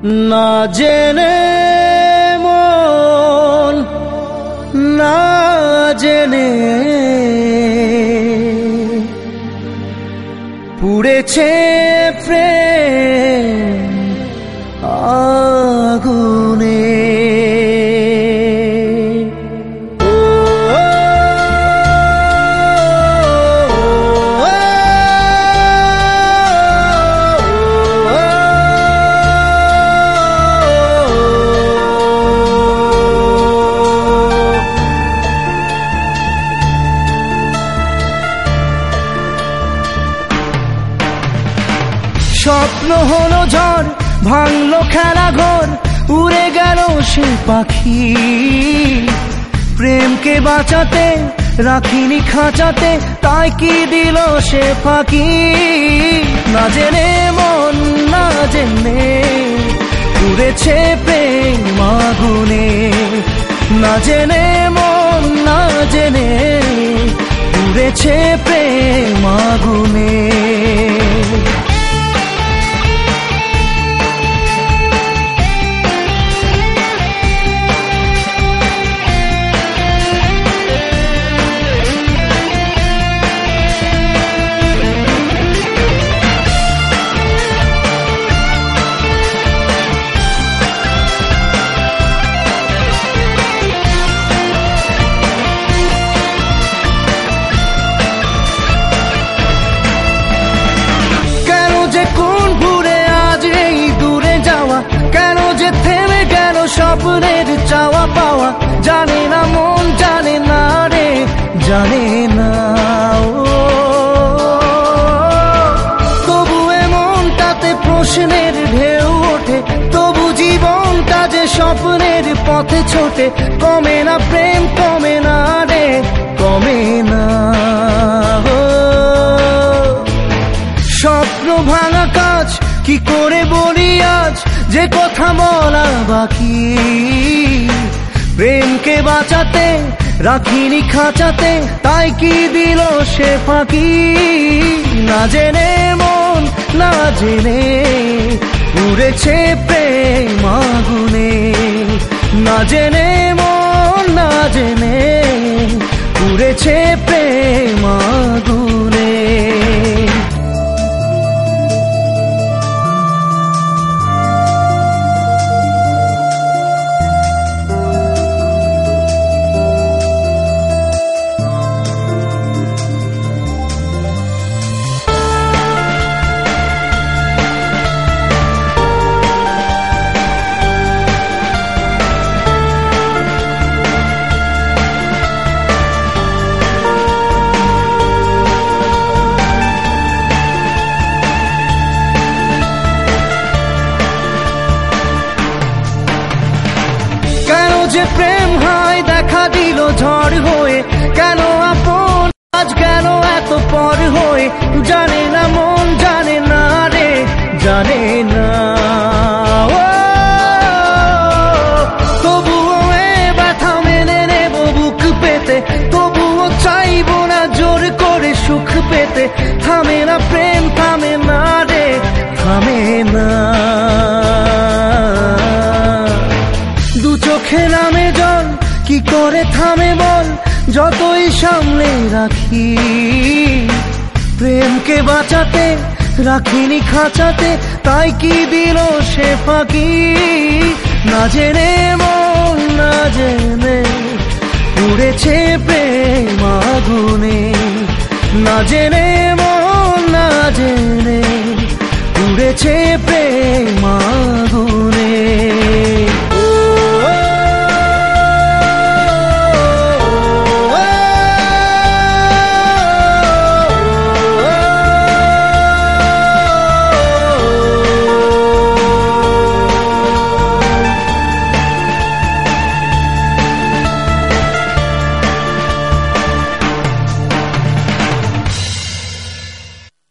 না জেনে মন না জেনে পুড়েছে প্রেম আগুনে। স্বপ্ন হলো ঝড়, ভাঙলো খেলা ঘর, উড়ে গেল সে পাখি। প্রেমকে বাঁচাতে রাখিনি খাঁচাতে, তাই কি দিল সে ফাঁকি। না জেনে মন না জেনে পুড়েছে প্রেম আগুনে। না জেনে মন না জেনে পুড়েছে প্রেম আগুনে। স্বপ্নের চাওয়া পাওয়া জানে না মন, জানে না রে, জানে না। তবু এমনটাতে প্রশ্নের ঢেউ ওঠে, তবু জীবনটা যে স্বপ্নের পথে ছোটে। কমে না প্রেম, কমে না রে, কমে না। স্বপ্ন ভাঙা কাজ কি করে বলি আজ, যে কথা বলা বাকি। প্রেমকে বাঁচাতে রাখিনি খাঁচাতে, তাই কি দিল সে ফাঁকি। না জেনে মন না জেনে পুড়েছে প্রেম আগুনে। না জেনে মন না জেনে পুড়েছে প্রেম আগুনে। যে প্রেম হয় দেখা দিল ঝড় হয়ে, কেন আপন আজ গেল এত পর হয়ে। জানে না মন জানে না রে, জানে না। তবুও এ ব্যথা মেনে নেব বুক পেতে, তবুও চাইব না জোর করে সুখ পেতে। থামে না প্রেম, থামে না রে, থামে না। দু চোখে নামে জল কি করে থামে বল, যতই সামলে রাখি। প্রেমকে বাঁচাতে রাখিনি খাঁচাতে, তাই কি দিল সে ফাঁকি। না জেনে মন না জেনে পুড়েছে প্রেম আগুনে। না জেনে মন না জেনে পুড়েছে প্রেম আগুনে।